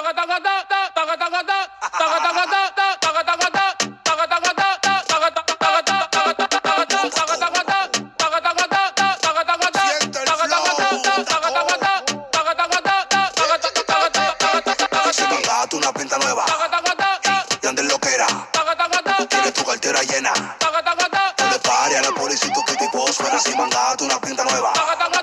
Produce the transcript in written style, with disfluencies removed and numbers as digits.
Una pinta nueva y andes lo que era. Tienes tu cartera llena. No le pares a la policía que tipo suena. Si mangate una pinta nueva.